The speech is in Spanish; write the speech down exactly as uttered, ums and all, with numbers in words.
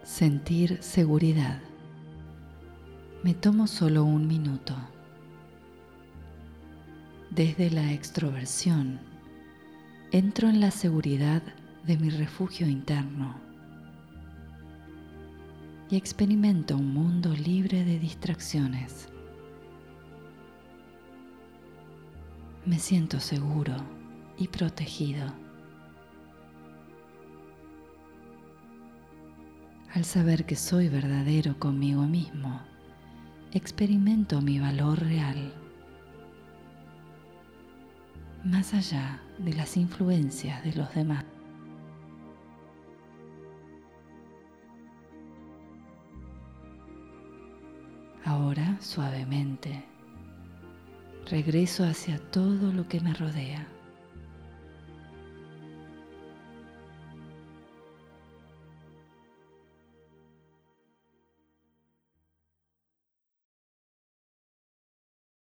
Sentir seguridad. Me tomo solo un minuto. Desde la extroversión, entro en la seguridad de mi refugio interno y experimento un mundo libre de distracciones. Me siento seguro y protegido. Al saber que soy verdadero conmigo mismo, experimento mi valor real, más allá de las influencias de los demás. Ahora, suavemente, regreso hacia todo lo que me rodea.